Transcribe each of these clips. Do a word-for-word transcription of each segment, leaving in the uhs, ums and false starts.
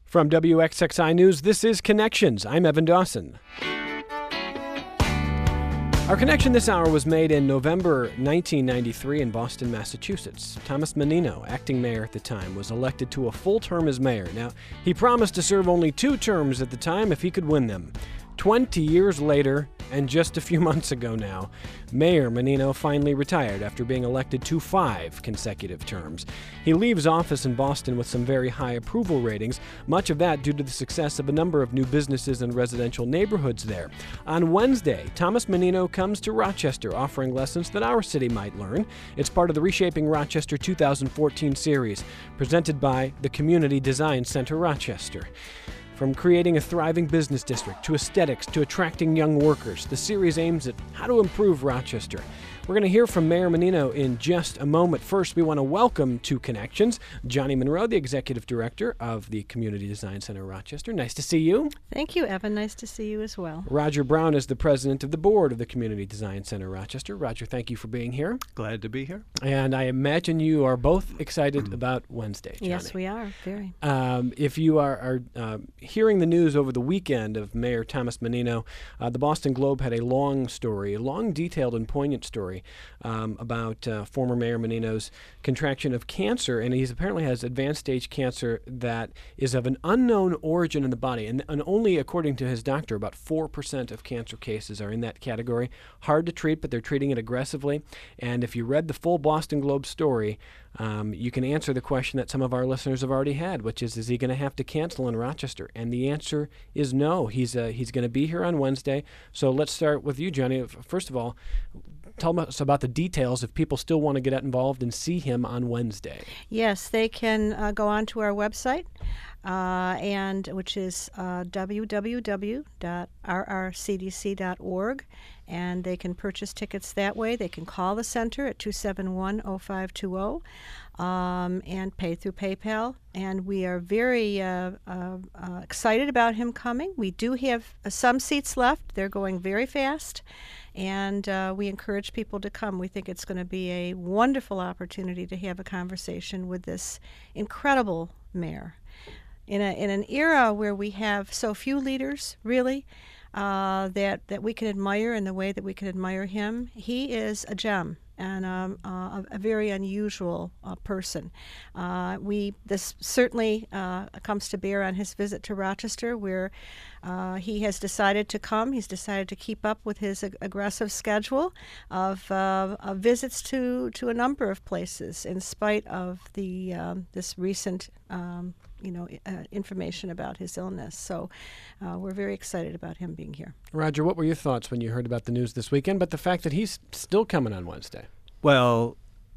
From W X X I News, this is Connections. I'm Evan Dawson. Our connection this hour was made in November nineteen ninety-three in Boston, Massachusetts. Thomas Menino, acting mayor at the time, was elected to a full term as mayor. Now, he promised to serve only two terms at the time if he could win them. Twenty years later, and just a few months ago now, Mayor Menino finally retired after being elected to five consecutive terms. He leaves office in Boston with some very high approval ratings, much of that due to the success of a number of new businesses and residential neighborhoods there. On Wednesday, Thomas Menino comes to Rochester offering lessons that our city might learn. It's part of the Reshaping Rochester two thousand fourteen series, presented by the Community Design Center Rochester. From creating a thriving business district to aesthetics to attracting young workers, the series aims at how to improve Rochester. We're going to hear from Mayor Menino in just a moment. First, we want to welcome to Connections Johnny Monroe, the Executive Director of the Community Design Center Rochester. Nice to see you. Thank you, Evan. Nice to see you as well. Roger Brown is the President of the Board of the Community Design Center Rochester. Roger, thank you for being here. Glad to be here. And I imagine you are both excited about Wednesday, Johnny. Yes, we are. Very. Um, if you are, are uh, hearing the news over the weekend of Mayor Thomas Menino, uh, the Boston Globe had a long story, a long, detailed, and poignant story um, about uh, former Mayor Menino's contraction of cancer, and he apparently has advanced stage cancer that is of an unknown origin in the body, and, and only according to his doctor, about four percent of cancer cases are in that category. Hard to treat, but they're treating it aggressively, and if you read the full Boston Globe story, Um, you can answer the question that some of our listeners have already had, which is, is he going to have to cancel in Rochester? And the answer is no. He's uh, he's going to be here on Wednesday. So let's start with you, Johnny. First of all, tell us about the details if people still want to get involved and see him on Wednesday. Yes, they can uh, go on to our website, uh, and which is uh, w w w dot r r c d c dot org, and they can purchase tickets that way. They can call the center at two seven one, oh five two oh um, and pay through PayPal. And we are very uh, uh, uh, excited about him coming. We do have uh, some seats left. They're going very fast, and uh, we encourage people to come. We think it's going to be a wonderful opportunity to have a conversation with this incredible mayor. In, a, in an era where we have so few leaders, really, uh, that, that we can admire in the way that we can admire him, he is a gem and um, uh, a, a very unusual uh, person. Uh, we this certainly uh, comes to bear on his visit to Rochester, where uh, he has decided to come. He's decided to keep up with his ag- aggressive schedule of, uh, of visits to, to a number of places, in spite of the um, this recent um, you know, uh, information about his illness. So uh, we're very excited about him being here. Roger, what were your thoughts when you heard about the news this weekend, but the fact that he's still coming on Wednesday? Well,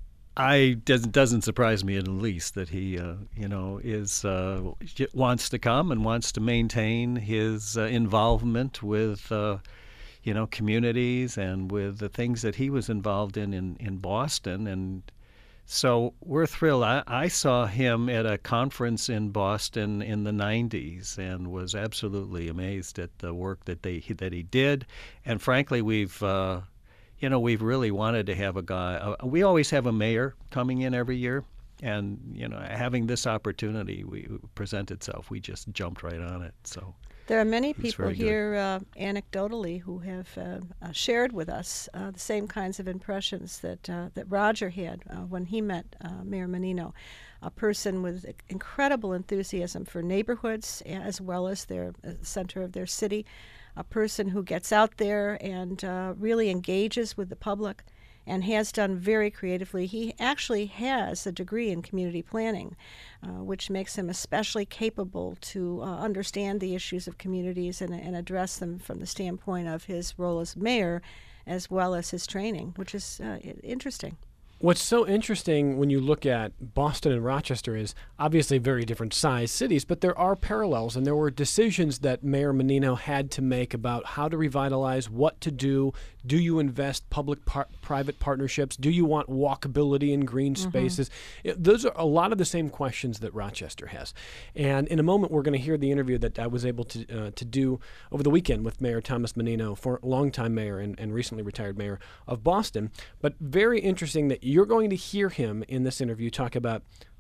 I doesn't doesn't surprise me in the least that he, uh, you know, is uh, wants to come and wants to maintain his uh, involvement with, uh, you know, communities and with the things that he was involved in in, in Boston. And so we're thrilled. I, I saw him at a conference in Boston in the nineties and was absolutely amazed at the work that they that he did. And frankly, we've uh, you know we've really wanted to have a guy. Uh, we always have a mayor coming in every year, and you know having this opportunity we present itself, we just jumped right on it. So. There are many people here uh, anecdotally who have uh, uh, shared with us uh, the same kinds of impressions that uh, that Roger had uh, when he met uh, Mayor Menino, a person with incredible enthusiasm for neighborhoods as well as their uh, center of their city, a person who gets out there and uh, really engages with the public and has done very creatively. He actually has a degree in community planning, uh, which makes him especially capable to uh, understand the issues of communities and, and address them from the standpoint of his role as mayor as well as his training, which is uh, interesting. What's so interesting when you look at Boston and Rochester is obviously very different size cities, but there are parallels, and there were decisions that Mayor Menino had to make about how to revitalize, what to do. Do you invest public-private partnerships? Do you want walkability in green spaces? Mm-hmm. It, those are a lot of the same questions that Rochester has. And in a moment, we're going to hear the interview that I was able to uh, to do over the weekend with Mayor Thomas Menino, for longtime mayor and, and recently retired mayor of Boston. But very interesting that you're going to hear him in this interview talk about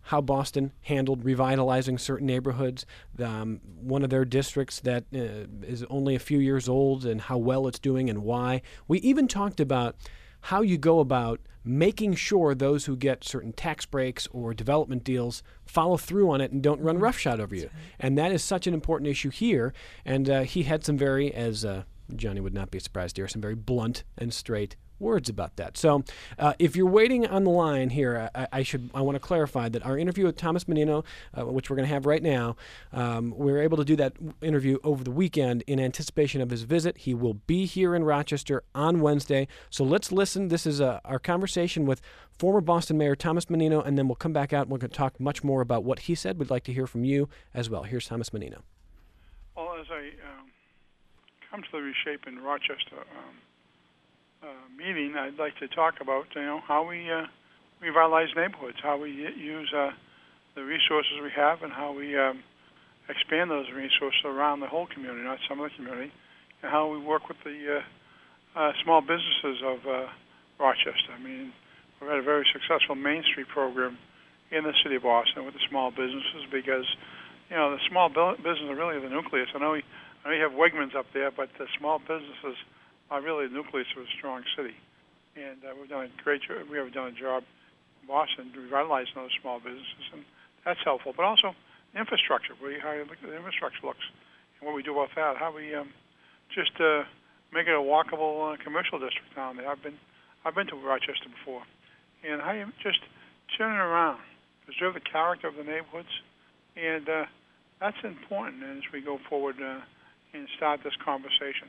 how Boston handled revitalizing certain neighborhoods, um, one of their districts that uh, is only a few years old and how well it's doing and why. We even talked about how you go about making sure those who get certain tax breaks or development deals follow through on it and don't run roughshod over you. And that is such an important issue here. And uh, he had some very, as uh, Johnny would not be surprised to hear, some very blunt and straight words about that. So uh, if you're waiting on the line here, I, I should I want to clarify that our interview with Thomas Menino, uh, which we're going to have right now, um, we were able to do that interview over the weekend in anticipation of his visit. He will be here in Rochester on Wednesday. So let's listen. This is uh, our conversation with former Boston Mayor Thomas Menino, and then we'll come back out and we're going to talk much more about what he said. We'd like to hear from you as well. Here's Thomas Menino. Well, as I um, come to the Reshape in Rochester um, uh, meeting, I'd like to talk about you know how we uh, revitalize neighborhoods, how we use uh, the resources we have, and how we um, expand those resources around the whole community, not some of the community, and how we work with the uh, uh, small businesses of uh, Rochester. I mean, we've had a very successful Main Street program in the city of Boston with the small businesses because, you know, the small businesses are really the nucleus. I know, we, I know you have Wegmans up there, but the small businesses are really the nucleus of a strong city. And uh, we've done a great job. We have done a job in Boston revitalizing those small businesses, and that's helpful. But also infrastructure, where you, how you look at the infrastructure looks, and what we do about that. How we um, just uh, make it a walkable uh, commercial district down there. I've been, I've been to Rochester before, and how you just turn it around, preserve the character of the neighborhoods, and uh, that's important as we go forward uh, and start this conversation.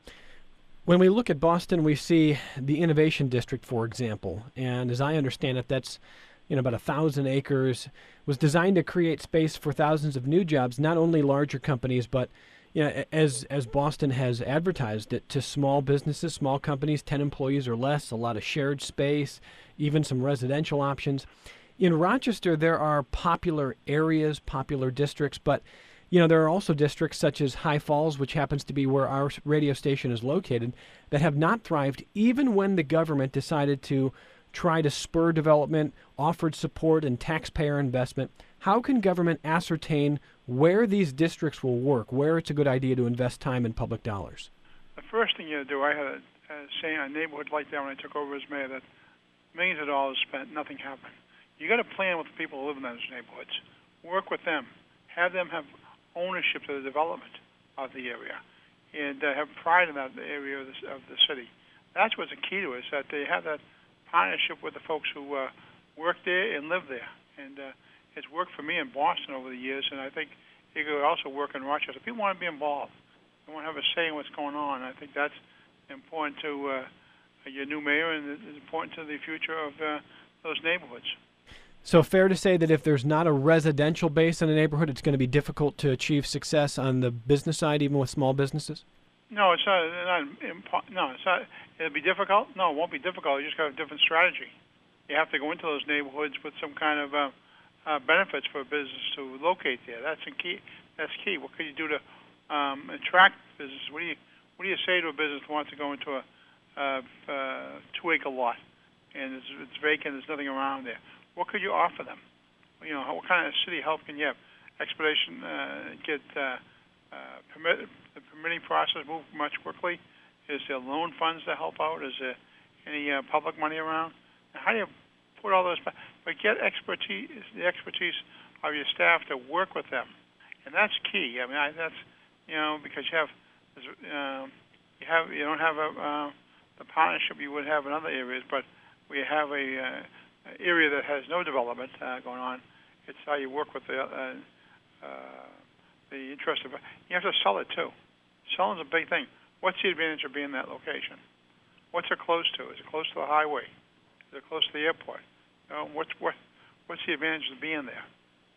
When we look at Boston, we see the Innovation District, for example, and as I understand it, that's you know about a thousand acres, was designed to create space for thousands of new jobs, not only larger companies, but you know, as as Boston has advertised it to small businesses, small companies, ten employees or less, a lot of shared space, even some residential options. In Rochester, there are popular areas, popular districts, but you know, there are also districts such as High Falls, which happens to be where our radio station is located, that have not thrived even when the government decided to try to spur development, offered support and taxpayer investment. How can government ascertain where these districts will work, where it's a good idea to invest time and public dollars? The first thing you do, I had a, a say a neighborhood like that when I took over as mayor, that millions of dollars spent, nothing happened. You got to plan with the people who live in those neighborhoods. Work with them. Have them have ownership to the development of the area, and uh, have pride in that area of the, of the city. That's what's the key to it, is that they have that partnership with the folks who uh, work there and live there. And uh, it's worked for me in Boston over the years, and I think it could also work in Rochester. People want to be involved. They want to have a say in what's going on. I think that's important to uh, your new mayor, and it's important to the future of uh, those neighborhoods. So fair to say that if there's not a residential base in a neighborhood, it's going to be difficult to achieve success on the business side, even with small businesses? No, it's not. not impo- no, it's not. It'll be difficult. No, it won't be difficult. You just got a different strategy. You have to go into those neighborhoods with some kind of uh, uh, benefits for a business to locate there. That's the key. That's key. What can you do to um, attract business? What do you What do you say to a business that wants to go into a uh, uh, two-acre lot and it's, it's vacant? There's nothing around there. What could you offer them? You know, what kind of city help can you have? Expedition, uh, get uh, uh, permit, the permitting process move much quickly? Is there loan funds to help out? Is there any uh, public money around? And how do you put all those? But get expertise, the expertise of your staff to work with them, and that's key. I mean, I, that's you know because you have uh, you have you don't have a, uh, the partnership you would have in other areas, but we have a uh, area that has no development uh, going on. It's how you work with the uh, uh, the interest of. You have to sell it too. Selling is a big thing. What's the advantage of being in that location? What's it close to? Is it close to the highway? Is it close to the airport? You know, what's what? What's the advantage of being there?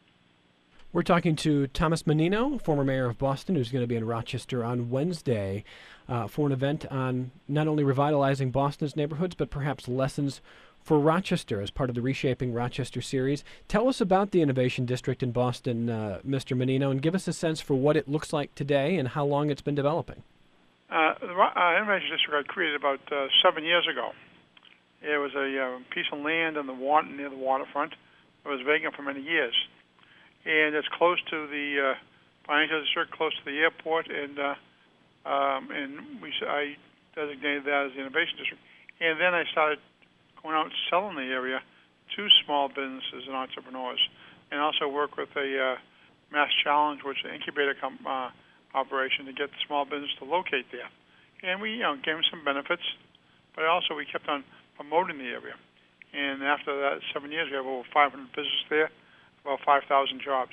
We're talking to Thomas Menino, former mayor of Boston, who's going to be in Rochester on Wednesday uh, for an event on not only revitalizing Boston's neighborhoods, but perhaps lessons for Rochester as part of the Reshaping Rochester series. Tell us about the Innovation District in Boston, uh, Mister Menino, and give us a sense for what it looks like today and how long it's been developing. Uh, the uh, Innovation District I created about uh, seven years ago. It was a uh, piece of land in the water, near the waterfront It was vacant for many years, and it's close to the uh, financial district, close to the airport, and uh, um, and we s- I designated that as the innovation district. And then I started going out and selling the area to small businesses and entrepreneurs, and also work with a uh, Mass Challenge, which is an incubator com- uh, operation to get the small business to locate there. And we, you know, gave them some benefits, but also we kept on promoting the area. And after that seven years, we have over five hundred businesses there, about five thousand jobs.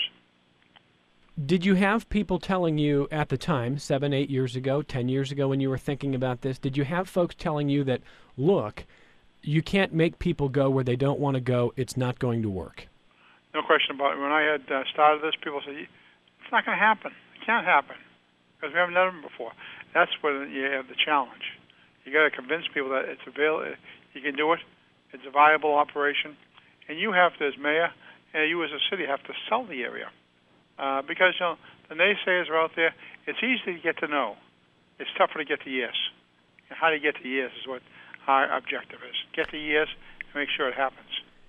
Did you have people telling you at the time, seven, eight years ago, ten years ago when you were thinking about this, did you have folks telling you that, look, you can't make people go where they don't want to go, it's not going to work? No question about it. When I had uh, started this, people said, it's not going to happen. It can't happen because we haven't done it before. That's when you have the challenge. You got to convince people that it's available, you can do it, it's a viable operation, and you have to, as mayor, and you as a city, have to sell the area. Uh, because you know, the naysayers are out there. It's easy to get to know. It's tougher to get to yes. And how to get to yes is what our objective is. Get to yes and make sure it happens.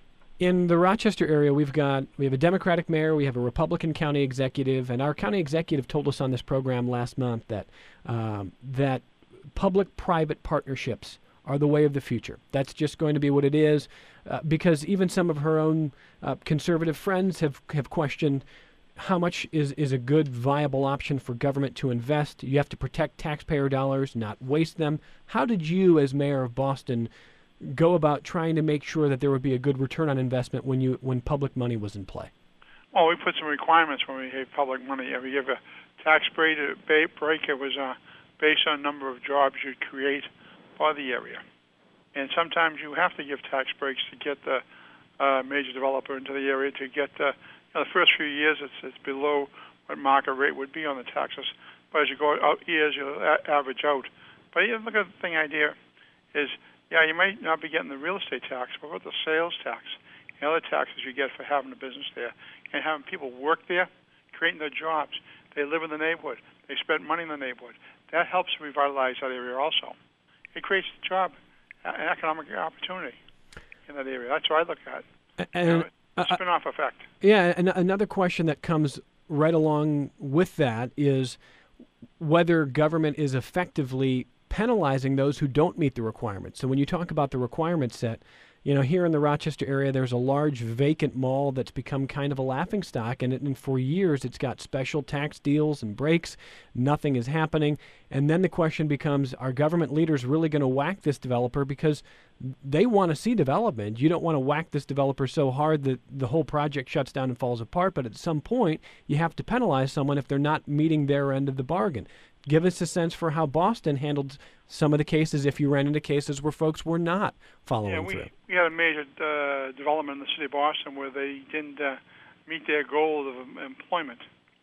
In the Rochester area, we've got we have a Democratic mayor, we have a Republican county executive, and our county executive told us on this program last month that um, that public-private partnerships are the way of the future. That's just going to be what it is, uh, because even some of her own uh, conservative friends have have questioned how much is, is a good, viable option for government to invest. You have to protect taxpayer dollars, not waste them. How did you, as mayor of Boston, go about trying to make sure that there would be a good return on investment when you when public money was in play? Well, we put some requirements when we gave public money. We give a tax break. break. It was uh, based on number of jobs you'd create for the area. And sometimes you have to give tax breaks to get the uh, major developer into the area to get the Now, the first few years, it's, it's below what market rate would be on the taxes. But as you go out years, you'll a- average out. But you look at the thing idea is, yeah, you might not be getting the real estate tax, but what about the sales tax and other taxes you get for having a business there and having people work there, creating their jobs. They live in the neighborhood. They spend money in the neighborhood. That helps revitalize that area also. It creates a job, an economic opportunity in that area. That's what I look at. And, you know, uh, spin-off effect. Yeah, and another question that comes right along with that is whether government is effectively penalizing those who don't meet the requirements. So when you talk about the requirement set, you know, here in the Rochester area, there's a large vacant mall that's become kind of a laughingstock, and, it, and for years it's got special tax deals and breaks. Nothing is happening. And then the question becomes, are government leaders really going to whack this developer because they want to see development? You don't want to whack this developer so hard that the whole project shuts down and falls apart, but at some point you have to penalize someone if they're not meeting their end of the bargain. Give us a sense for how Boston handled some of the cases if you ran into cases where folks were not following yeah, we, through. we had a major uh, development in the city of Boston where they didn't uh, meet their goal of um, employment.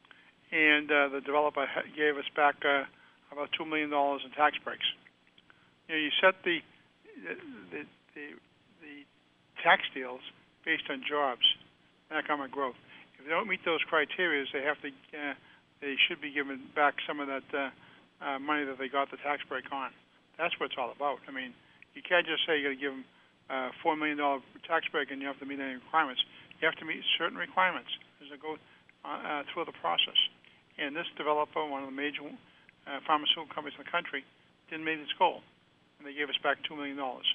And uh, the developer ha- gave us back uh, about two million dollars in tax breaks. You know, you set the, the, the, the tax deals based on jobs and economic growth. If they don't meet those criteria, they have to uh, they should be given back some of that uh, uh, money that they got the tax break on. That's what it's all about. I mean, you can't just say you got to give them uh, four million dollar tax break and you have to meet any requirements. You have to meet certain requirements as they go uh, uh, through the process. And this developer, one of the major uh, pharmaceutical companies in the country, didn't meet its goal, and they gave us back two million dollars.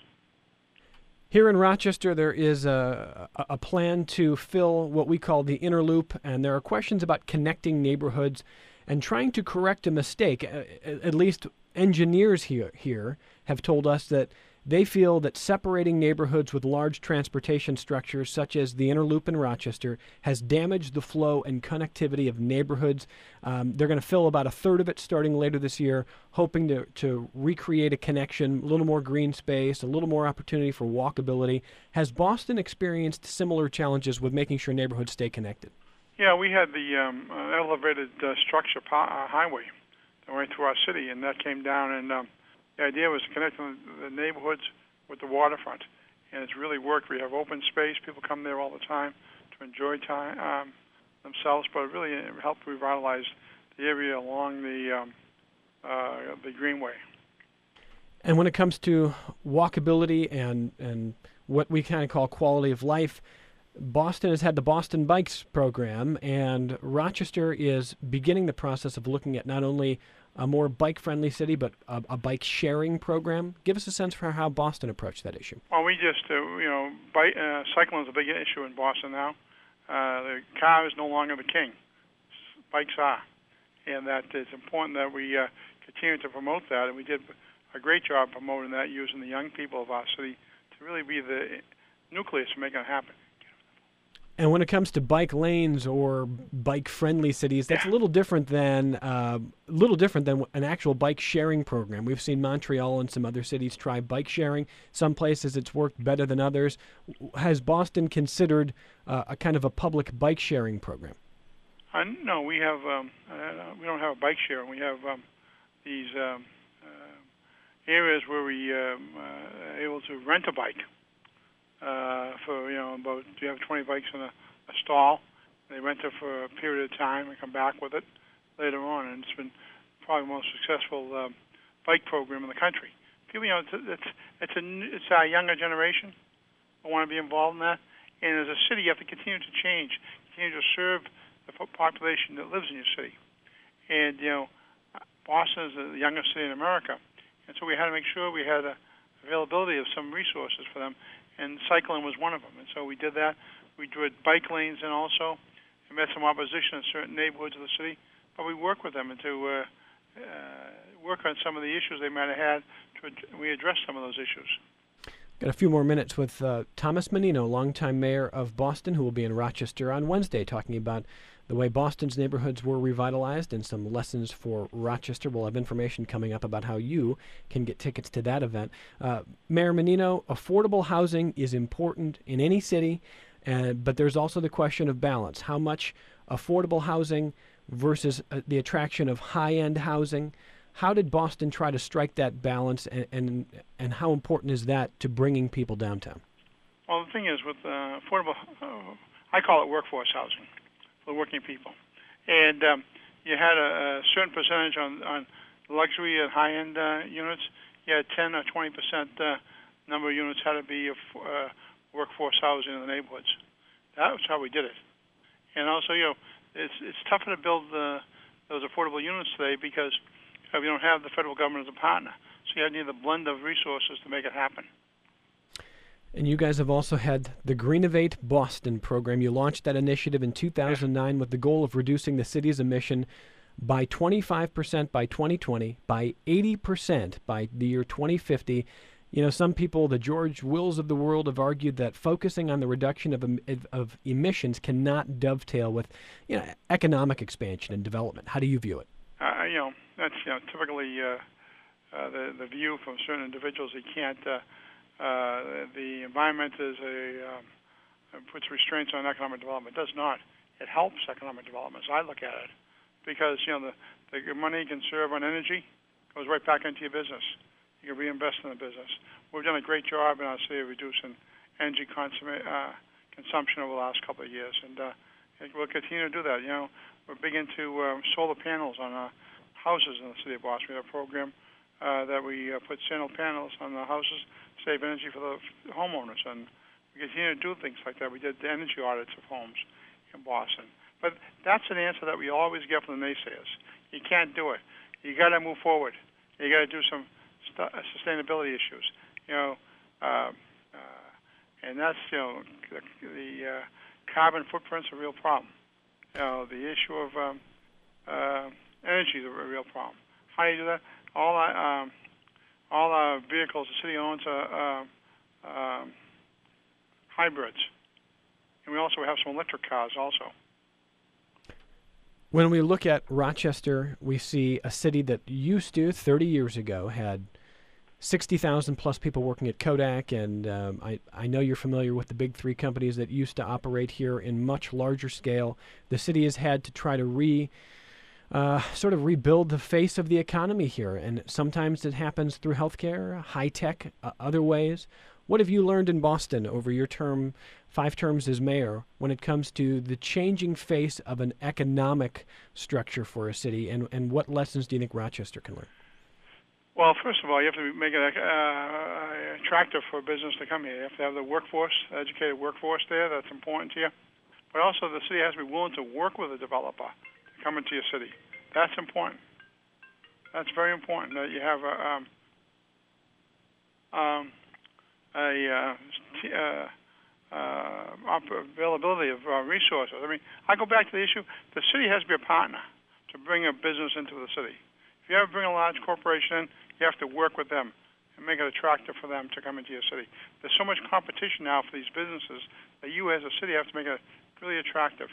Here in Rochester, there is a, a plan to fill what we call the inner loop, and there are questions about connecting neighborhoods and trying to correct a mistake. At least engineers here, here have told us that they feel that separating neighborhoods with large transportation structures, such as the inner loop in Rochester, has damaged the flow and connectivity of neighborhoods. Um, they're going to fill about a third of it starting later this year, hoping to, to recreate a connection, a little more green space, a little more opportunity for walkability. Has Boston experienced similar challenges with making sure neighborhoods stay connected? Yeah, we had the um, uh, elevated uh, structure po- uh, highway that went through our city, and that came down, and um, the idea was to connect the neighborhoods with the waterfront, and it's really worked. We have open space. People come there all the time to enjoy time um, themselves, but it really helped revitalize the area along the um, uh, the Greenway. And when it comes to walkability and, and what we kind of call quality of life, Boston has had the Boston Bikes program, and Rochester is beginning the process of looking at not only a more bike-friendly city, but a, a bike-sharing program. Give us a sense for how Boston approached that issue. Well, we just, uh, you know, bike, uh, cycling is a big issue in Boston now. Uh, the car is no longer the king. Bikes are. And that it's important that we uh, continue to promote that. And we did a great job promoting that, using the young people of our city to really be the nucleus for making it happen. And when it comes to bike lanes or bike-friendly cities, that's Yeah. a little different than uh, little different than an actual bike sharing program. We've seen Montreal and some other cities try bike sharing. Some places it's worked better than others. Has Boston considered uh, a kind of a public bike sharing program? Uh, no, we have. Um, uh, we don't have a bike sharing. We have um, these um, uh, areas where we um, uh, are able to rent a bike. Uh, for, you know, about, you have twenty bikes in a, a stall. They rent it for a period of time and come back with it later on. And it's been probably the most successful um, bike program in the country. People, you know, it's it's it's, a, it's our younger generation who want to be involved in that. And as a city, you have to continue to change, continue to serve the population that lives in your city. And, you know, Boston is the youngest city in America. And so we had to make sure we had a availability of some resources for them. And cycling was one of them. And so we did that. We did bike lanes in also, and met some opposition in certain neighborhoods of the city. But we worked with them to uh, uh, work on some of the issues they might have had. To ad- we addressed some of those issues. Got a few more minutes with uh, Thomas Menino, longtime mayor of Boston, who will be in Rochester on Wednesday talking about the way Boston's neighborhoods were revitalized and some lessons for Rochester. We'll have information coming up about how you can get tickets to that event. Uh, Mayor Menino, affordable housing is important in any city, uh, but there's also the question of balance. How much affordable housing versus uh, the attraction of high-end housing? How did Boston try to strike that balance, and, and and how important is that to bringing people downtown? Well, the thing is, with uh, affordable, uh, I call it workforce housing for working people. And um, you had a, a certain percentage on, on luxury and high-end uh, units. You had ten or twenty percent uh, number of units had to be uh, workforce housing in the neighborhoods. That was how we did it. And also, you know, it's it's tougher to build uh, those affordable units today because we don't have the federal government as a partner. So you need a blend of resources to make it happen. And you guys have also had the Greenovate Boston program. You launched that initiative in two thousand nine with the goal of reducing the city's emission by twenty-five percent by twenty twenty, by eighty percent by the year twenty fifty. You know, some people, the George Wills of the world, have argued that focusing on the reduction of, of, of emissions cannot dovetail with, you know, economic expansion and development. How do you view it? Uh, you know, that's you know typically uh, uh, the the view from certain individuals. They can't. Uh, uh, the environment is a um, puts restraints on economic development. It does not. It helps economic development. So I look at it because you know the the money you can serve on energy goes right back into your business. You can reinvest in the business. We've done a great job in our city of reducing energy consum- uh, consumption over the last couple of years, and uh, we'll continue to do that. You know. We're big into uh, solar panels on our houses in the city of Boston. We have a program uh, that we uh, put solar panels on the houses, save energy for the homeowners, and we continue to do things like that. We did the energy audits of homes in Boston. But that's an answer that we always get from the naysayers. You can't do it. You got to move forward. You got to do some st- sustainability issues. You know, uh, uh, and that's you know the, the uh, carbon footprint's a real problem. You know, the issue of um, uh, energy is a real problem. How do you do that? All our, um, all our vehicles the city owns are uh, um, hybrids, and we also have some electric cars also. When we look at Rochester, we see a city that used to, thirty years ago, had sixty thousand plus people working at Kodak, and um, I, I know you're familiar with the big three companies that used to operate here in much larger scale. The city has had to try to re, uh, sort of rebuild the face of the economy here, and sometimes it happens through healthcare, high tech, uh, other ways. What have you learned in Boston over your term, five terms as mayor, when it comes to the changing face of an economic structure for a city, and, and what lessons do you think Rochester can learn? Well, first of all, you have to make it uh, attractive for business to come here. You have to have the workforce, educated workforce there. That's important to you. But also, the city has to be willing to work with a developer to come into your city. That's important. That's very important that you have a, um, um, a uh, t- uh, uh, availability of uh, resources. I mean, I go back to the issue. The city has to be a partner to bring a business into the city. If you ever bring a large corporation in, you have to work with them and make it attractive for them to come into your city. There's so much competition now for these businesses that you as a city have to make it really attractive.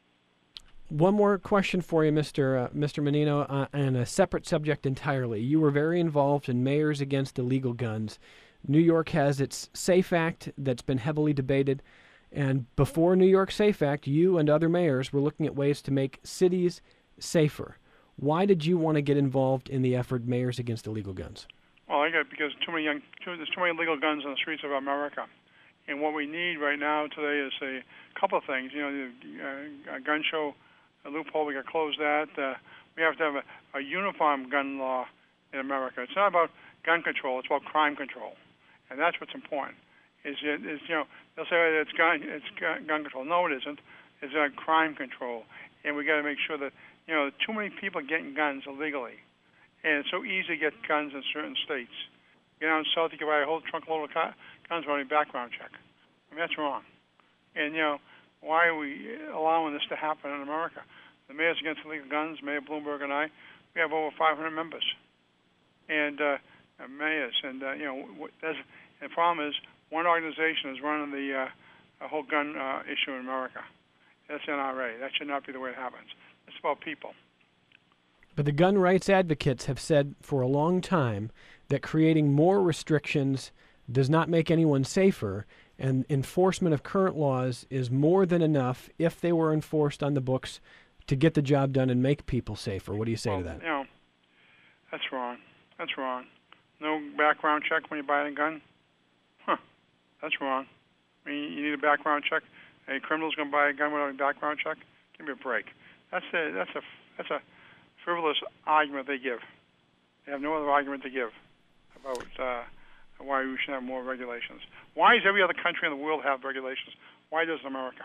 One more question for you, Mister Uh, Mister Menino, uh, and a separate subject entirely. You were very involved in Mayors Against Illegal Guns. New York has its SAFE Act that's been heavily debated, and before New York SAFE Act, you and other mayors were looking at ways to make cities safer. Why did you want to get involved in the effort Mayors Against Illegal Guns? Well, I got because too many young, too, there's too many illegal guns on the streets of America, and what we need right now today is a couple of things. You know, the uh, gun show a loophole, we got to close that. Uh, we have to have a, a uniform gun law in America. It's not about gun control; it's about crime control, and that's what's important. Is, is you know they'll say oh, it's gun it's gun, gun control. No, it isn't. It's uh, crime control, and we got to make sure that you know too many people getting guns illegally, and it's so easy to get guns in certain states. You know, in South, you can buy a whole trunk load of car, guns without any background check. I mean, that's wrong. And you know, why are we allowing this to happen in America? The Mayors Against Illegal Guns, Mayor Bloomberg and I, we have over five hundred members, and uh, mayors, and uh, you know, that's, and the problem is one organization is running the uh, whole gun uh, issue in America. That's N R A. That should not be the way it happens. It's about people. But the gun rights advocates have said for a long time that creating more restrictions does not make anyone safer, and enforcement of current laws is more than enough if they were enforced on the books to get the job done and make people safer. What do you say well, to that? You know, that's wrong. That's wrong. No background check when you buy a gun? Huh. That's wrong. I mean, you need a background check. A criminal's going to buy a gun without a background check? Give me a break. That's a, that's a, that's a frivolous argument they give. They have no other argument to give about uh, why we should have more regulations. Why does every other country in the world have regulations? Why doesn't America?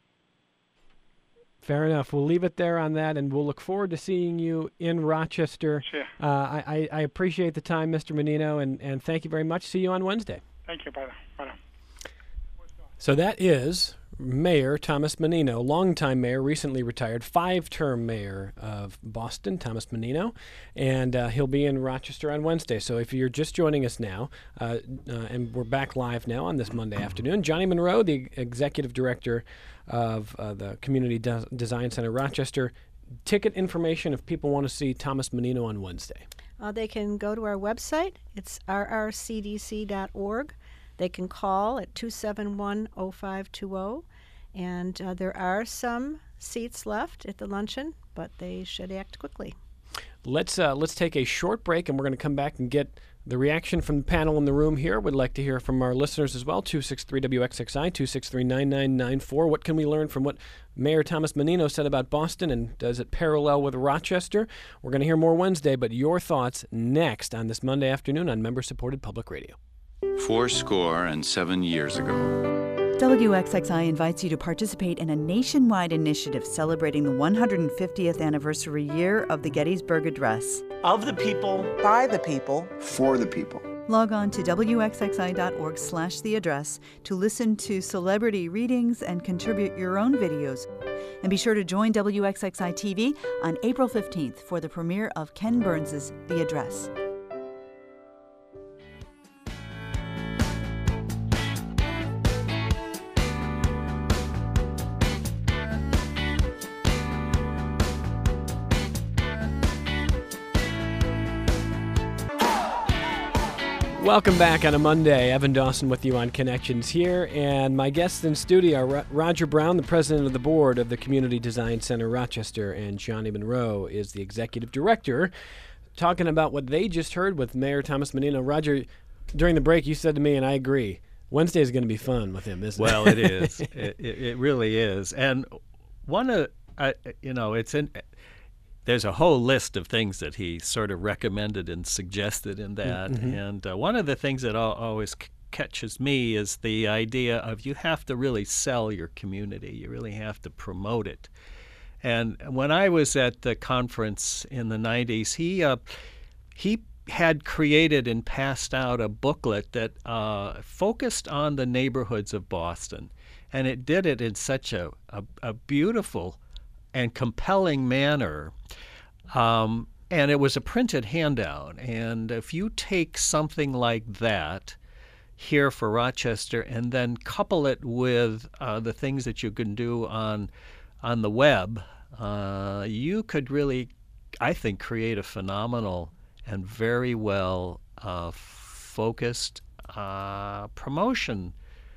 Fair enough. We'll leave it there on that, and we'll look forward to seeing you in Rochester. Sure. Uh, I, I appreciate the time, Mister Menino, and, and thank you very much. See you on Wednesday. Thank you. Bye now. Bye now. So that is Mayor Thomas Menino, longtime mayor, recently retired, five-term mayor of Boston, Thomas Menino, and uh, he'll be in Rochester on Wednesday. So if you're just joining us now, uh, uh, and we're back live now on this Monday afternoon, Johnny Monroe, the executive director of uh, the Community De- Design Center Rochester, ticket information if people want to see Thomas Menino on Wednesday. Uh, they can go to our website. It's r r c d c dot org. They can call at two seven one, oh five two oh, and uh, there are some seats left at the luncheon, but they should act quickly. Let's uh, let's take a short break, and we're going to come back and get the reaction from the panel in the room here. We'd like to hear from our listeners as well, two six three W X X I, two six three, nine nine nine four. What can we learn from what Mayor Thomas Menino said about Boston, and does it parallel with Rochester? We're going to hear more Wednesday, but your thoughts next on this Monday afternoon on member-supported public radio. Four score and seven years ago. W X X I invites you to participate in a nationwide initiative celebrating the one hundred fiftieth anniversary year of the Gettysburg Address. Of the people, by the people, for the people. Log on to w x x i dot org slash the address to listen to celebrity readings and contribute your own videos. And be sure to join W X X I T V on April fifteenth for the premiere of Ken Burns' The Address. Welcome back on a Monday. Evan Dawson with you on Connections here, and my guests in studio are Roger Brown, the president of the board of the Community Design Center Rochester, and Johnny Monroe is the executive director, talking about what they just heard with Mayor Thomas Menino. Roger, during the break, you said to me, and I agree, Wednesday is going to be fun with him, isn't it? Well, it is. it, it, it really is. And one of, uh, you know, it's in. there's a whole list of things that he sort of recommended and suggested in that. Mm-hmm. And uh, one of the things that al- always c- catches me is the idea of you have to really sell your community. You really have to promote it. And when I was at the conference in the nineties, he uh, he had created and passed out a booklet that uh, focused on the neighborhoods of Boston. And it did it in such a, a, a beautiful and compelling manner. Um, and it was a printed handout. And if you take something like that here for Rochester and then couple it with uh, the things that you can do on on the web, uh, you could really, I think, create a phenomenal and very well uh, focused uh, promotion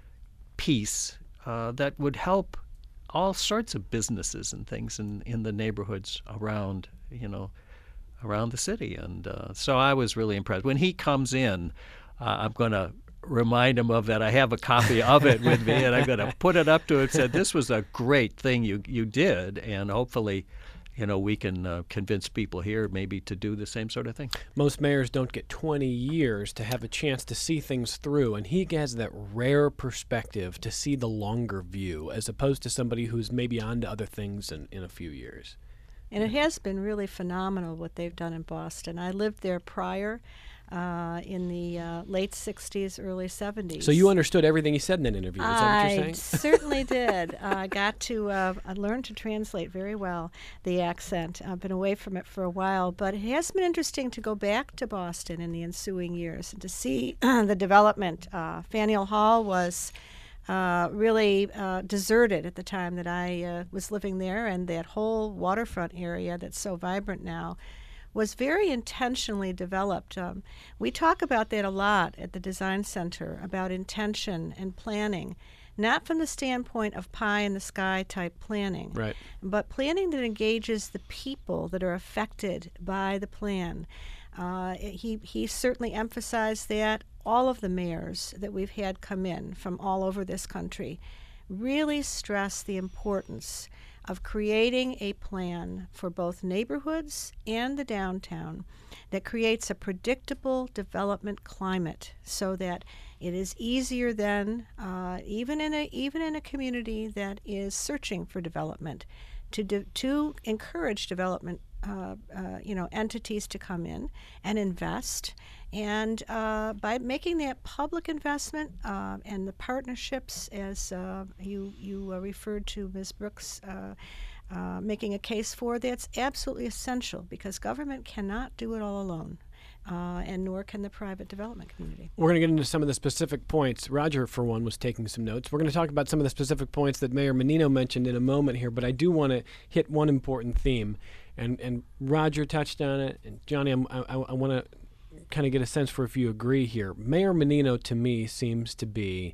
piece uh, that would help all sorts of businesses and things in, in the neighborhoods around, you know, around the city. And uh, so I was really impressed. When he comes in, uh, I'm going to remind him of that. I have a copy of it with me, and I'm going to put it up to him and say, this was a great thing you, you did, and hopefully, you know, we can uh, convince people here maybe to do the same sort of thing. Most mayors don't get twenty years to have a chance to see things through, and he has that rare perspective to see the longer view as opposed to somebody who's maybe on to other things in, in a few years. And it has been really phenomenal what they've done in Boston. I lived there prior uh, in the uh, late sixties, early seventies. So you understood everything he said in that interview, is that what you're I saying? certainly did. I uh, got to uh, I learned to translate very well the accent. I've been away from it for a while, but it has been interesting to go back to Boston in the ensuing years and to see the development. Uh, Faneuil Hall was uh, really uh, deserted at the time that I uh, was living there, and that whole waterfront area that's so vibrant now was very intentionally developed. Um, we talk about that a lot at the Design Center, about intention and planning, not from the standpoint of pie in the sky type planning, Right. but planning that engages the people that are affected by the plan. Uh, he, he certainly emphasized that. All of the mayors that we've had come in from all over this country really stress the importance of creating a plan for both neighborhoods and the downtown that creates a predictable development climate so that it is easier then, uh, even in a even in a community that is searching for development, to de- to encourage development uh, uh, you know entities to come in and invest. And uh, by making that public investment uh, and the partnerships, as uh, you you uh, referred to, Miz Brooks, uh, uh, making a case for, that's absolutely essential because government cannot do it all alone, uh, and nor can the private development community. We're going to get into some of the specific points. Roger, for one, was taking some notes. We're going to talk about some of the specific points that Mayor Menino mentioned in a moment here, but I do want to hit one important theme. And, and Roger touched on it, and Johnny, I'm, I, I want to kind of get a sense for if you agree here. Mayor Menino, to me, seems to be,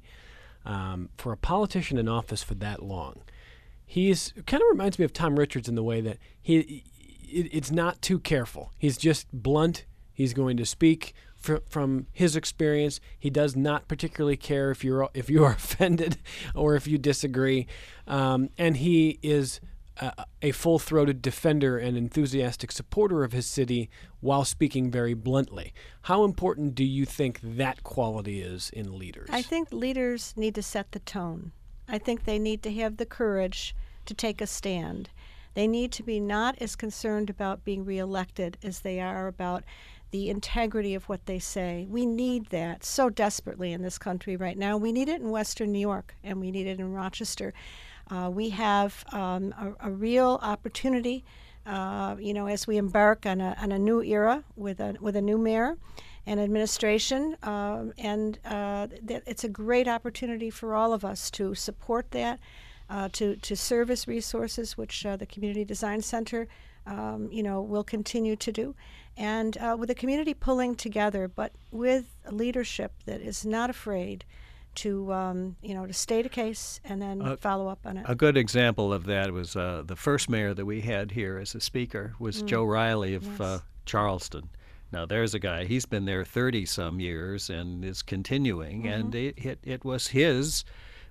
um, for a politician in office for that long, he's kind of reminds me of Tom Richards in the way that he it, it's not too careful. He's just blunt. He's going to speak fr- from his experience. He does not particularly care if you're if you are offended or if you disagree, um, and he is Uh, a full-throated defender and enthusiastic supporter of his city while speaking very bluntly. How important do you think that quality is in leaders? I think leaders need to set the tone. I think they need to have the courage to take a stand. They need to be not as concerned about being reelected as they are about the integrity of what they say. We need that so desperately in this country right now. We need it in Western New York, and we need it in Rochester. Uh, we have um, a, a real opportunity, uh, you know, as we embark on a, on a new era with a with a new mayor and administration, uh, and uh, th- it's a great opportunity for all of us to support that, uh, to to service resources, which uh, the Community Design Center, um, you know, will continue to do, and uh, with the community pulling together, but with leadership that is not afraid to um, you know to state a case and then uh, follow up on it. A good example of that was uh, the first mayor that we had here as a speaker was mm. Joe Riley of yes. uh, Charleston. Now there's a guy, he's been there thirty some years and is continuing, mm-hmm. and it, it, it was his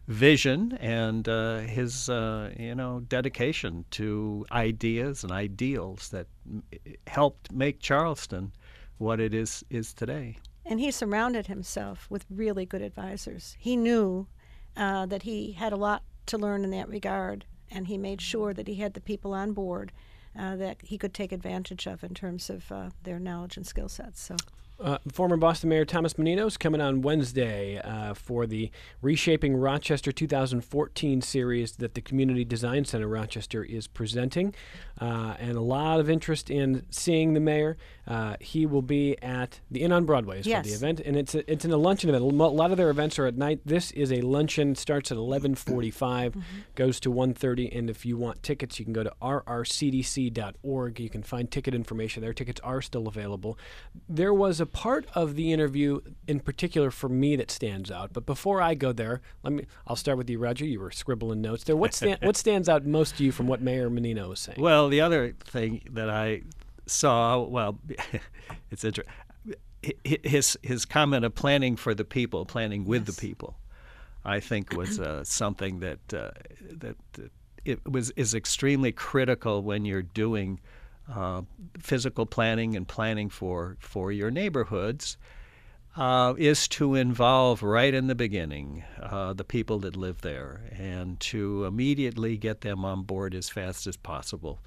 vision and uh, his uh, you know dedication to ideas and ideals that m- helped make Charleston what it is is today. And he surrounded himself with really good advisors. He knew uh, that he had a lot to learn in that regard, and he made sure that he had the people on board uh, that he could take advantage of in terms of uh, their knowledge and skill sets. So. Uh, former Boston Mayor Thomas Menino is coming on Wednesday uh, for the Reshaping Rochester two thousand fourteen series that the Community Design Center Rochester is presenting, uh, and a lot of interest in seeing the mayor. Uh, he will be at the Inn on Broadway is Yes. for the event, and it's a, it's in a luncheon event. A lo- lot of their events are at night. This is a luncheon, starts at eleven forty-five, mm-hmm. goes to one thirty, and if you want tickets, you can go to r r c d c dot org. You can find ticket information there. Tickets are still available. There was a part of the interview in particular for me that stands out. But before I go there, let me. I'll start with you, Roger. You were scribbling notes there. What sta- what stands out most to you from what Mayor Menino was saying? Well, the other thing that I saw, well, it's interesting. His his comment of planning for the people, planning with yes. the people, I think was uh, something that uh, that uh, it was is extremely critical when you're doing Uh, physical planning and planning for, for your neighborhoods, uh, is to involve right in the beginning uh, the people that live there and to immediately get them on board as fast as possible.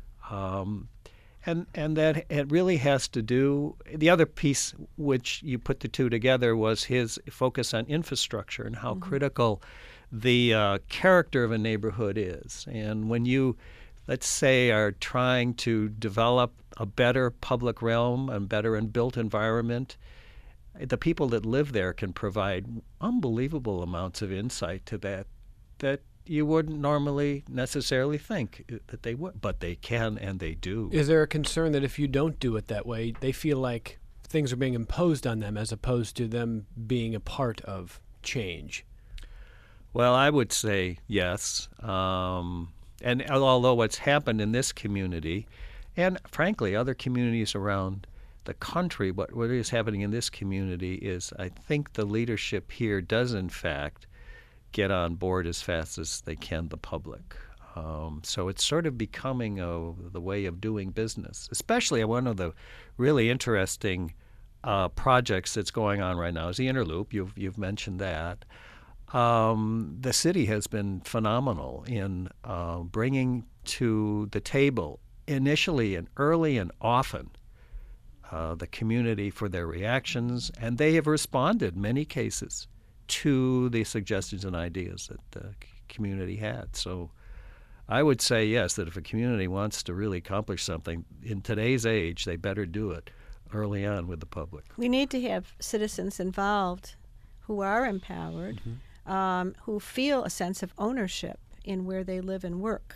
Um, and and that it really has to do, the other piece which you put the two together was his focus on infrastructure and how mm-hmm. critical the uh, character of a neighborhood is. And when you let's say, are trying to develop a better public realm and better and built environment, the people that live there can provide unbelievable amounts of insight to that that you wouldn't normally necessarily think that they would, but they can and they do. Is there a concern that if you don't do it that way, they feel like things are being imposed on them as opposed to them being a part of change? Well, I would say yes. Um, And although what's happened in this community, and frankly other communities around the country, what, what is happening in this community is I think the leadership here does in fact get on board as fast as they can the public. Um, so it's sort of becoming a, the way of doing business, especially one of the really interesting uh, projects that's going on right now is the Interloop. You've, you've mentioned that. Um, the city has been phenomenal in uh, bringing to the table initially and early and often uh, the community for their reactions, and they have responded in many cases to the suggestions and ideas that the community had. So I would say, yes, that if a community wants to really accomplish something in today's age, they better do it early on with the public. We need to have citizens involved who are empowered, mm-hmm. Um, who feel a sense of ownership in where they live and work.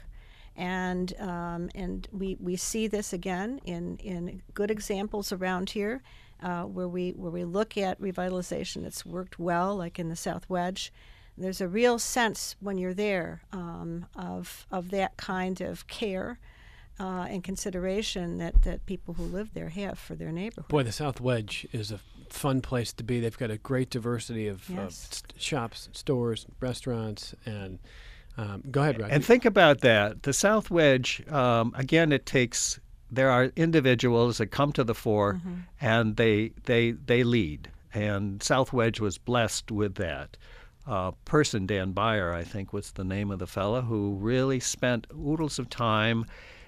And um, and we, we see this again in, in good examples around here uh, where we where we look at revitalization that's worked well, like in the South Wedge. There's a real sense when you're there um, of of that kind of care uh, and consideration that, that people who live there have for their neighborhood. Boy, the South Wedge is a fun place to be. They've got a great diversity of, yes. of st- shops, stores, restaurants, and um, go ahead, Roger. And think about that. The South Wedge, um, again, it takes, there are individuals that come to the fore mm-hmm. and they, they, they lead. And South Wedge was blessed with that. Uh, person, Dan Beyer, I think was the name of the fellow, who really spent oodles of time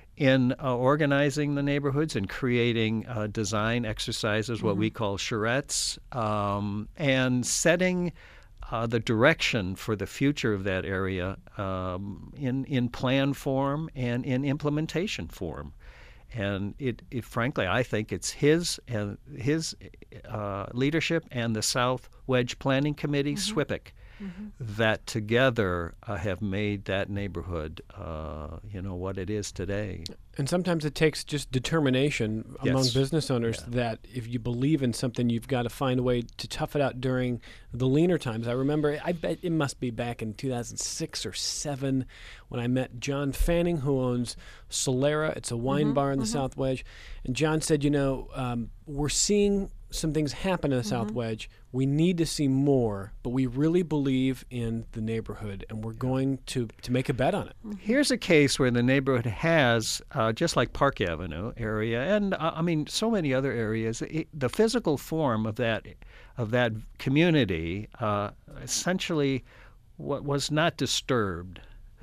in uh, organizing the neighborhoods and creating uh, design exercises, what mm-hmm. we call charrettes, um, and setting uh, the direction for the future of that area um, in, in plan form and in implementation form. And it, it frankly, I think it's his and his uh, leadership and the South Wedge Planning Committee, mm-hmm. SWIPIC, mm-hmm. that together uh, have made that neighborhood, uh, you know, what it is today. And sometimes it takes just determination yes. among business owners yeah. that if you believe in something, you've got to find a way to tough it out during the leaner times. I remember, I bet it must be back in two thousand six or seven when I met John Fanning, who owns Solera. It's a wine mm-hmm, bar in the mm-hmm. South Wedge. And John said, you know, um, we're seeing some things happen in the Mm-hmm. South Wedge. We need to see more, but we really believe in the neighborhood, and we're going to, to make a bet on it. Here's a case where the neighborhood has, uh, just like Park Avenue area, and uh, I mean so many other areas, it, the physical form of that of that community uh, essentially w- was not disturbed.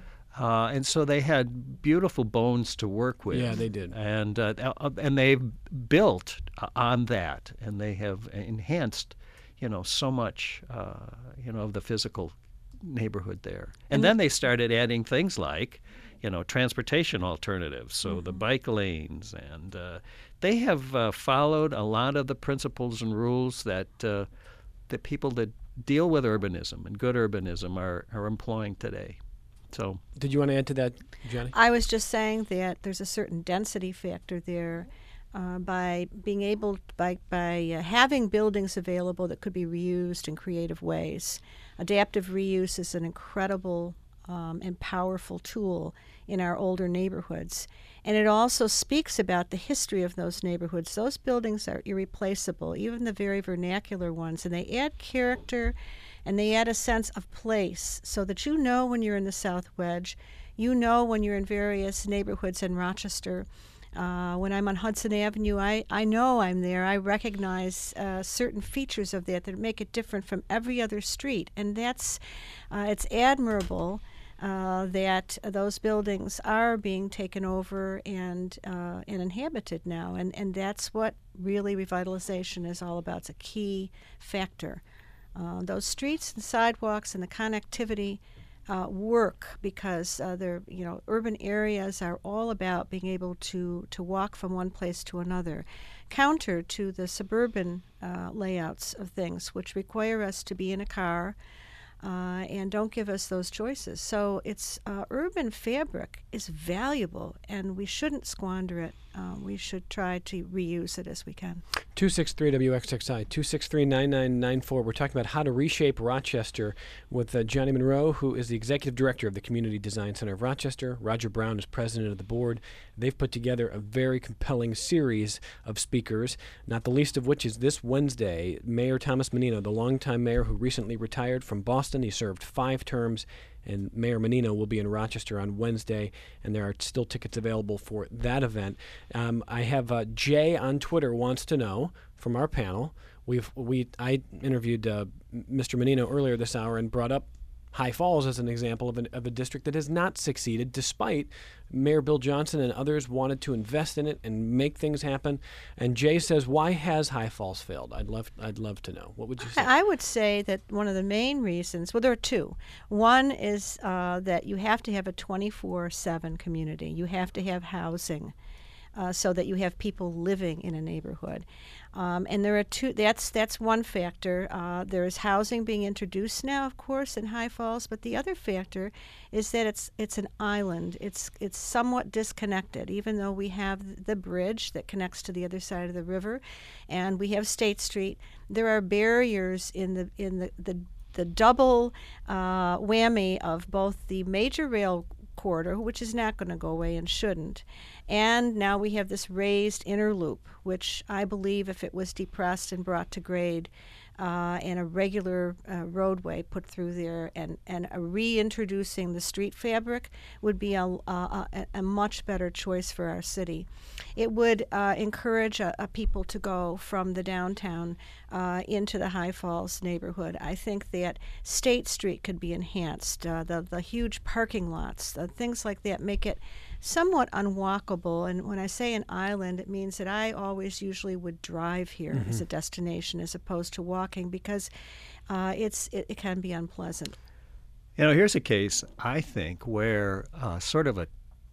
Uh, and so they had beautiful bones to work with. Yeah, they did. And uh, and they've built on that, and they have enhanced, you know, so much, uh, you know, of the physical neighborhood there. And then they started adding things like, you know, transportation alternatives, so the bike lanes, and uh, they have uh, followed a lot of the principles and rules that uh, that people that deal with urbanism and good urbanism are, are employing today. So, Did you want to add to that, Johnny? I was just saying that there's a certain density factor there uh, by being able, by, by uh, having buildings available that could be reused in creative ways. Adaptive reuse is an incredible um, and powerful tool in our older neighborhoods. And it also speaks about the history of those neighborhoods. Those buildings are irreplaceable, even the very vernacular ones, and they add character and they add a sense of place so that you know when you're in the South Wedge, you know when you're in various neighborhoods in Rochester. Uh, when I'm on Hudson Avenue, I, I know I'm there. I recognize uh, certain features of that that make it different from every other street. And that's, uh, it's admirable uh, that those buildings are being taken over and, uh, and inhabited now. And, and that's what really revitalization is all about. It's a key factor. Uh, those streets and sidewalks and the connectivity uh, work because uh, they're, you know, urban areas are all about being able to, to walk from one place to another, counter to the suburban uh, layouts of things, which require us to be in a car uh, and don't give us those choices. So it's uh, urban fabric is valuable, and we shouldn't squander it. Uh, we should try to reuse it as we can. two six three W X X I, two six three, nine nine nine four. We're talking about how to reshape Rochester with uh, Johnny Monroe, who is the executive director of the Community Design Center of Rochester. Roger Brown is president of the board. They've put together a very compelling series of speakers, not the least of which is this Wednesday. Mayor Thomas Menino, the longtime mayor who recently retired from Boston. He served five terms, and Mayor Menino will be in Rochester on Wednesday, and there are still tickets available for that event. Um, I have uh, Jay on Twitter wants to know from our panel. We've we I interviewed uh, Mister Menino earlier this hour and brought up High Falls as an example of, an, of a district that has not succeeded, despite Mayor Bill Johnson and others wanted to invest in it and make things happen. And Jay says, why has High Falls failed? I'd love I'd love to know. What would you say? I would say that one of the main reasons, well, there are two. One is uh, that you have to have a twenty-four seven community. You have to have housing uh, so that you have people living in a neighborhood. Um, and there are two, that's, that's one factor. Uh, there is housing being introduced now, of course, in High Falls, but the other factor is that it's it's an island. It's it's somewhat disconnected, even though we have the bridge that connects to the other side of the river, and we have State Street. There are barriers in the in the the, the double uh, whammy of both the major rail corridor, which is not going to go away and shouldn't, and now we have this raised inner loop, which I believe if it was depressed and brought to grade uh, and a regular uh, roadway put through there and, and a reintroducing the street fabric would be a, a, a much better choice for our city. It would uh, encourage uh, uh, people to go from the downtown uh, into the High Falls neighborhood. I think that State Street could be enhanced. Uh, the, the huge parking lots, uh, things like that make it somewhat unwalkable. And when I say an island, it means that I always usually would drive here mm-hmm. as a destination as opposed to walking because uh, it's it, it can be unpleasant. You know, here's a case, I think, where uh, sort of a,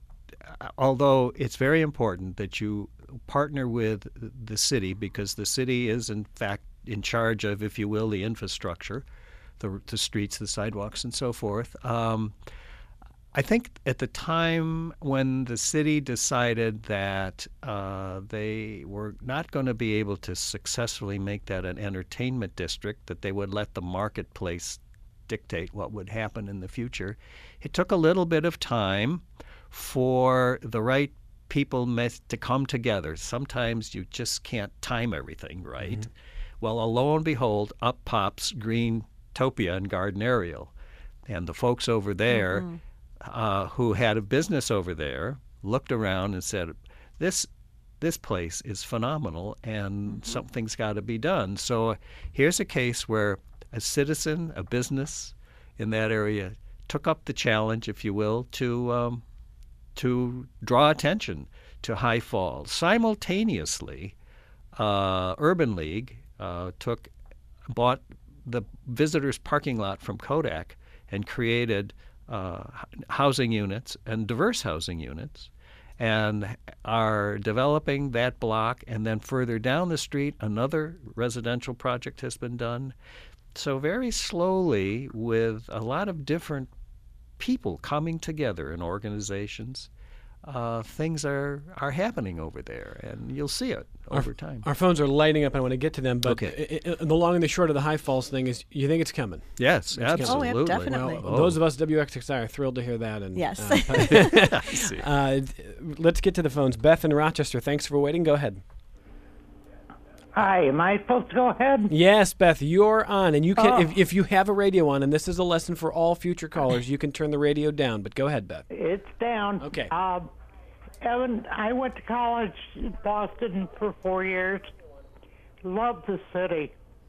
although it's very important that you partner with the city because the city is, in fact, in charge of, if you will, the infrastructure, the, the streets, the sidewalks, and so forth. Um, I think at the time when the city decided that uh, they were not going to be able to successfully make that an entertainment district, that they would let the marketplace dictate what would happen in the future, it took a little bit of time for the right people meant to come together. Sometimes you just can't time everything right. Mm-hmm. Well, lo and behold, up pops Greentopia and Garden Ariel. And the folks over there mm-hmm. uh, who had a business over there looked around and said, this this place is phenomenal and mm-hmm. something's got to be done. So here's a case where a citizen, a business in that area took up the challenge, if you will, to um, to draw attention to High Falls. Simultaneously, uh, Urban League uh, took bought the visitors' parking lot from Kodak and created uh, housing units and diverse housing units, and are developing that block. And then further down the street, another residential project has been done. So very slowly, with a lot of different people coming together in organizations, uh, things are, are happening over there, and you'll see it over our, time. Our phones are lighting up. I want to get to them, but okay. it, it, the long and the short of the High Falls thing is you think it's coming. Yes, it's absolutely. Coming. Oh, yeah, definitely. Well, oh. Those of us at W X X I are thrilled to hear that. And, yes. Uh, uh, let's get to the phones. Beth in Rochester, thanks for waiting. Go ahead. Hi, am I supposed to go ahead? Yes, Beth, you're on, and you can. Oh. If, if you have a radio on, and this is a lesson for all future callers, you can turn the radio down. But go ahead, Beth. It's down. Okay. Um, Evan, I went to college in Boston for four years. Loved the city.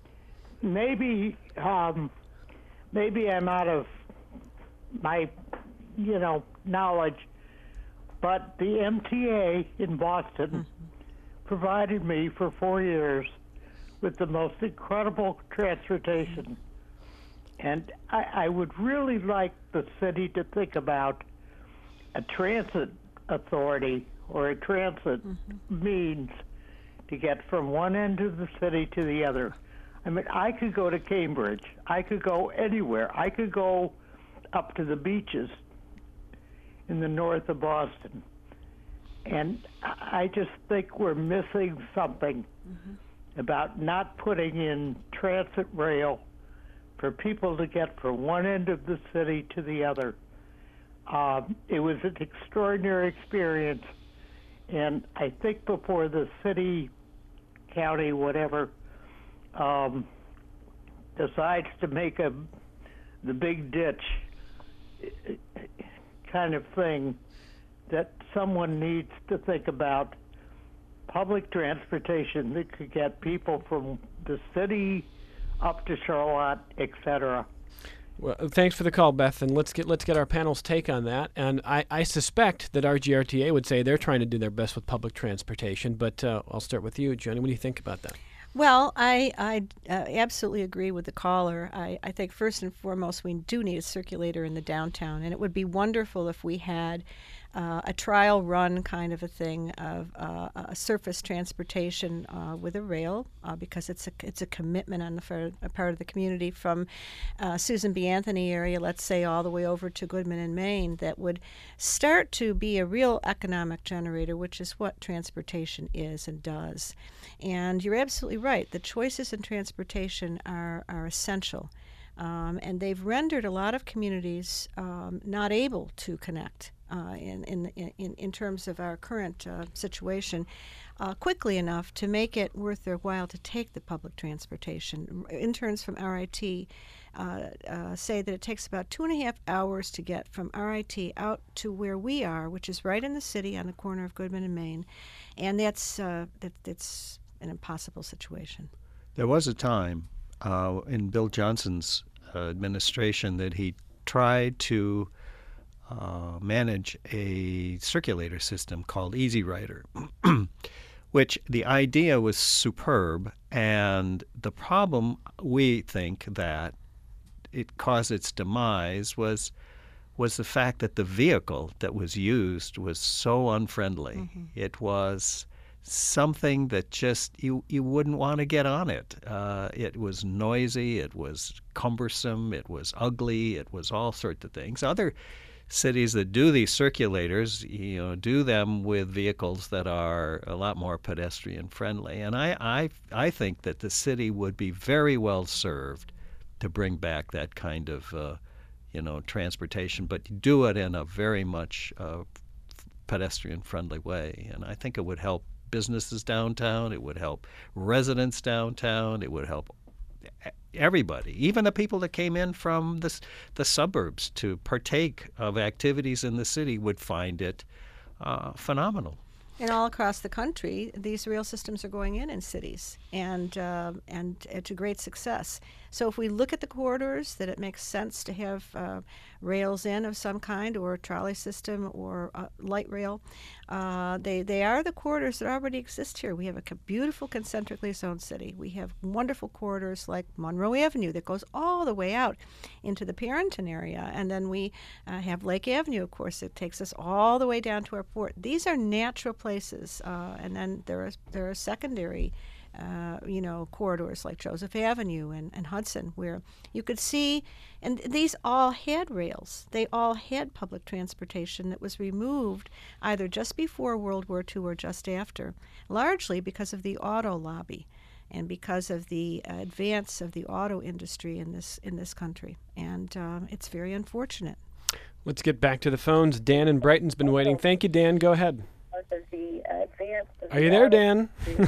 Maybe, um, maybe I'm out of my, you know, knowledge, but the M T A in Boston. Mm-hmm. provided me for four years with the most incredible transportation. And I, I would really like the city to think about a transit authority or a transit mm-hmm. means to get from one end of the city to the other. I mean, I could go to Cambridge. I could go anywhere. I could go up to the beaches in the north of Boston. And I just think we're missing something mm-hmm. about not putting in transit rail for people to get from one end of the city to the other. Um, it was an extraordinary experience, and I think before the city, county, whatever, um, decides to make a the big ditch kind of thing, that someone needs to think about public transportation that could get people from the city up to Charlotte, et cetera. Well, thanks for the call, Beth, and let's get let's get our panel's take on that. And I, I suspect that R G R T A would say they're trying to do their best with public transportation, but uh, I'll start with you, Jenny. What do you think about that? Well, I, I uh, absolutely agree with the caller. I, I think first and foremost we do need a circulator in the downtown, and it would be wonderful if we had uh, a trial run kind of a thing of uh, a surface transportation uh, with a rail, uh, because it's a it's a commitment on the part, a part of the community from uh, Susan B. Anthony area, let's say, all the way over to Goodman and Maine, that would start to be a real economic generator, which is what transportation is and does. And you're absolutely right. The choices in transportation are, are essential. Um, and they've rendered a lot of communities um, not able to connect uh, in, in, in, in terms of our current uh, situation uh, quickly enough to make it worth their while to take the public transportation. Interns from R I T uh, uh, say that it takes about two and a half hours to get from R I T out to where we are, which is right in the city on the corner of Goodman and Maine. And that's, uh, that, that's an impossible situation. There was a time uh, in Bill Johnson's uh, administration that he tried to uh, manage a circulator system called Easy Rider, which the idea was superb. And the problem, we think, that it caused its demise was was the fact that the vehicle that was used was so unfriendly. Mm-hmm. It was something that just you you wouldn't want to get on it. Uh, it was noisy, it was cumbersome, it was ugly, it was all sorts of things. Other cities that do these circulators, you know, do them with vehicles that are a lot more pedestrian friendly. And I I I think that the city would be very well served to bring back that kind of uh, you know transportation, but do it in a very much uh, pedestrian-friendly way. And I think it would help businesses downtown. It would help residents downtown. It would help everybody, even the people that came in from the, the suburbs to partake of activities in the city would find it uh, phenomenal. And all across the country, these rail systems are going in in cities, and uh, and to great success. So if we look at the corridors that it makes sense to have uh, rails in of some kind, or a trolley system, or uh, light rail, uh, they they are the corridors that already exist here. We have a co- beautiful concentrically zoned city. We have wonderful corridors like Monroe Avenue that goes all the way out into the Parenton area, and then we uh, have Lake Avenue, of course, that takes us all the way down to our port. These are natural places, uh, and then there are there are secondary, uh, you know, corridors like Joseph Avenue and, and Hudson, where you could see, and these all had rails. They all had public transportation that was removed either just before World War Two or just after, largely because of the auto lobby and because of the uh, advance of the auto industry in this in this country, and uh, it's very unfortunate. Let's get back to the phones. Dan in Brighton's been waiting. Thank you, Dan. Go ahead. Are you there, Dan?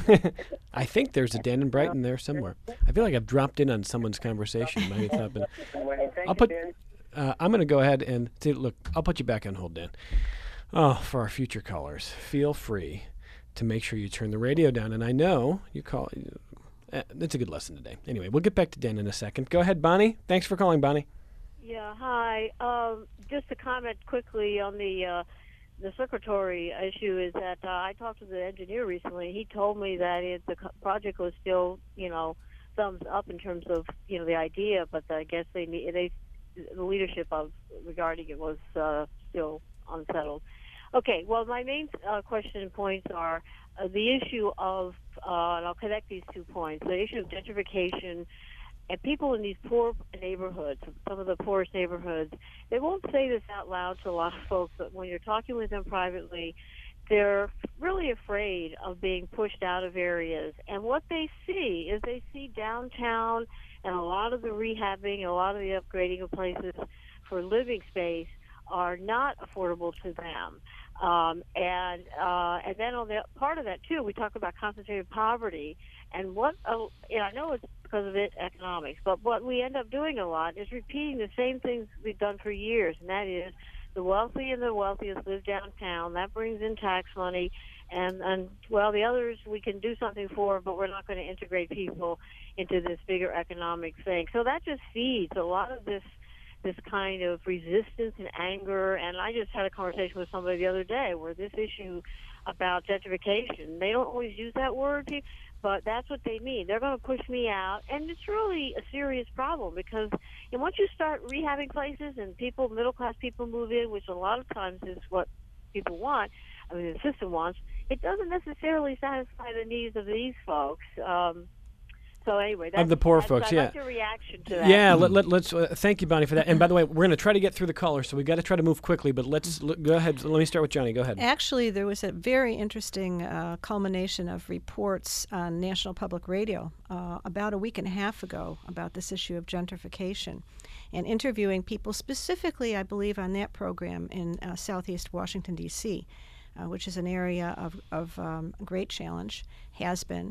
I think there's a Dan in Brighton there somewhere. I feel like I've dropped in on someone's conversation. Maybe it's not been. I'll put. Uh, I'm going to go ahead and see, look. I'll put you back on hold, Dan. Oh, for our future callers, feel free to make sure you turn the radio down. And I know you call. Uh, it's a good lesson today. Anyway, we'll get back to Dan in a second. Go ahead, Bonnie. Thanks for calling, Bonnie. Yeah. Hi. Um, just to comment quickly on the. Uh, The circulatory issue is that uh, I talked to the engineer recently. He told me that it, the co- project was still, you know, thumbs up in terms of, you know, the idea, but I guess they need they the leadership of regarding it was uh, still unsettled. Okay, well, my main uh, question and points are uh, the issue of, uh, and I'll connect these two points, the issue of gentrification. And people in these poor neighborhoods, some of the poorest neighborhoods, they won't say this out loud to a lot of folks, but when you're talking with them privately, they're really afraid of being pushed out of areas. And what they see is they see downtown and a lot of the rehabbing and a lot of the upgrading of places for living space are not affordable to them. Um, and uh, and then on the part of that, too, we talk about concentrated poverty. And what, uh, you know, I know it's because of it, economics, but what we end up doing a lot is repeating the same things we've done for years, and that is the wealthy and the wealthiest live downtown. That brings in tax money, and, and well, the others we can do something for, but we're not going to integrate people into this bigger economic thing. So that just feeds a lot of this this kind of resistance and anger. And I just had a conversation with somebody the other day where this issue about gentrification, they don't always use that word, but that's what they mean. They're going to push me out, and it's really a serious problem because and once you start rehabbing places and people, middle-class people move in, which a lot of times is what people want, I mean the system wants, it doesn't necessarily satisfy the needs of these folks. Um, So anyway, that's, of the poor that's, folks, I yeah. like your reaction to that. Yeah, let, let, let's uh, thank you, Bonnie, for that. And by the way, we're going to try to get through the callers, so we've got to try to move quickly. But let's l- go ahead. Let me start with Johnny. Go ahead. Actually, there was a very interesting uh, culmination of reports on National Public Radio uh, about a week and a half ago about this issue of gentrification, and interviewing people specifically, I believe, on that program in uh, Southeast Washington, D C, uh, which is an area of, of um, great challenge, has been.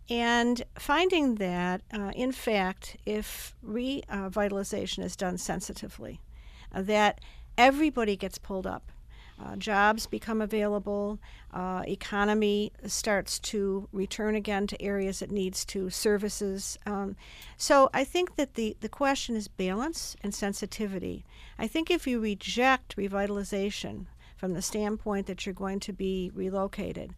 And finding that, uh, in fact, if revitalization is done sensitively, uh, that everybody gets pulled up. Uh, jobs become available, uh, economy starts to return again to areas it needs to, services. Um, so I think that the, the question is balance and sensitivity. I think if you reject revitalization from the standpoint that you're going to be relocated,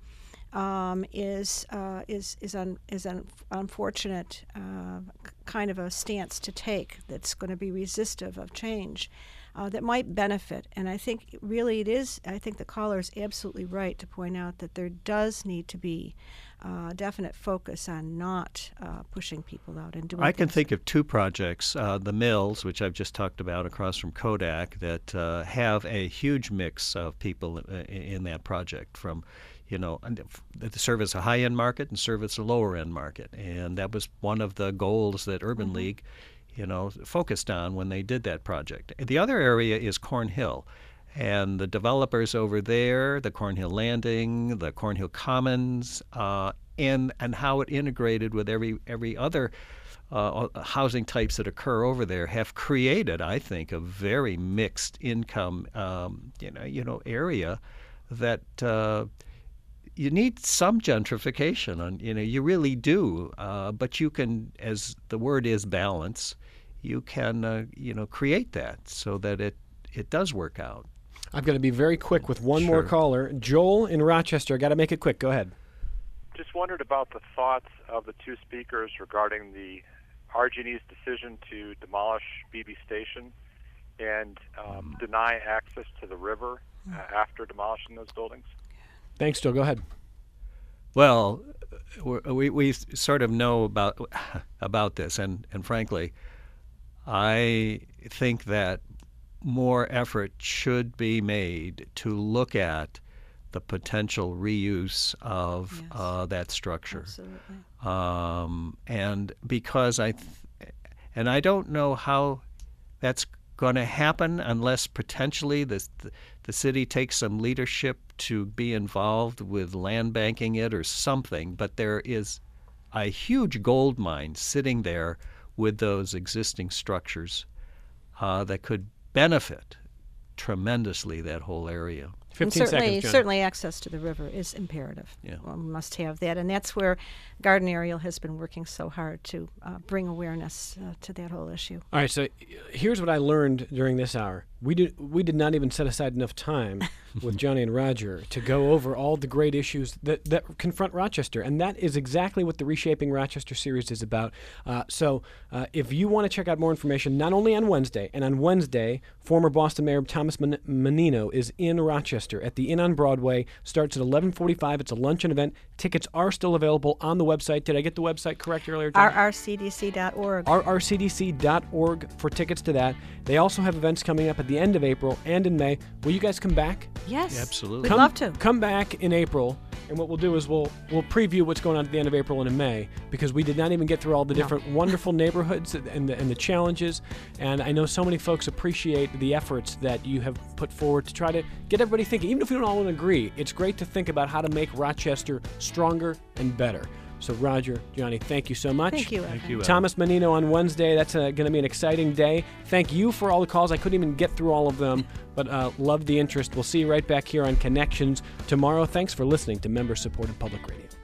Um, is uh, is is un, is an unfortunate uh, kind of a stance to take that's going to be resistive of change uh, that might benefit. And I think really it is. I think the caller is absolutely right to point out that there does need to be uh, definite focus on not uh, pushing people out and doing. I can things. think of two projects, uh, the mills, which I've just talked about across from Kodak, that uh, have a huge mix of people in, in that project from. You know, to service a high-end market and service a lower-end market. And that was one of the goals that Urban mm-hmm. League, you know, focused on when they did that project. The other area is Cornhill. And the developers over there, the Cornhill Landing, the Cornhill Commons, uh, and and how it integrated with every every other uh, housing types that occur over there, have created, I think, a very mixed income, um, you know, you know, area that uh, you need some gentrification. On, you know, you really do. Uh, but you can, as the word is, balance. You can, uh, you know, create that so that it it does work out. I've got to be very quick with one Sure. more caller. Joel in Rochester. I got to make it quick. Go ahead. Just wondered about the thoughts of the two speakers regarding the R G and E's decision to demolish Beebe Station and um, deny access to the river uh, after demolishing those buildings. Thanks, Joel. Go ahead. Well, we we sort of know about about this, and and frankly, I think that more effort should be made to look at the potential reuse of Yes. uh, that structure. Absolutely. Um, and because I, th- and I don't know how that's going to happen unless potentially the, the city takes some leadership to be involved with land banking it or something. But there is a huge gold mine sitting there with those existing structures uh, that could benefit tremendously that whole area. And fifteen certainly, seconds, John. certainly access to the river is imperative. Yeah. Well, we must have that, and that's where Garden Aerial has been working so hard to uh, bring awareness uh, to that whole issue. All right, so here's what I learned during this hour. We did we did not even set aside enough time with Johnny and Roger to go over all the great issues that, that confront Rochester, and that is exactly what the Reshaping Rochester series is about. Uh, so uh, if you want to check out more information, not only on Wednesday, and on Wednesday, former Boston Mayor Thomas Men- Menino is in Rochester at the Inn on Broadway. Starts at eleven forty-five. It's a luncheon event. Tickets are still available on the website. Did I get the website correct earlier, Johnny? R R C D C dot org. R R C D C dot org for tickets to that. They also have events coming up at the end of April and in May. Will you guys come back? Yes, Absolutely. We'd Come, love to. Come back in April, and what we'll do is we'll we'll preview what's going on at the end of April and in May, because we did not even get through all the different wonderful neighborhoods and the, and the challenges. And I know so many folks appreciate the efforts that you have put forward to try to get everybody thinking. Even if we don't all agree, it's great to think about how to make Rochester stronger and better. So Roger, Johnny, thank you so much. Thank you. Thank Evan. you, Al. Thomas Menino on Wednesday. That's uh, going to be an exciting day. Thank you for all the calls. I couldn't even get through all of them, but uh, love the interest. We'll see you right back here on Connections tomorrow. Thanks for listening to Member-Supported Public Radio.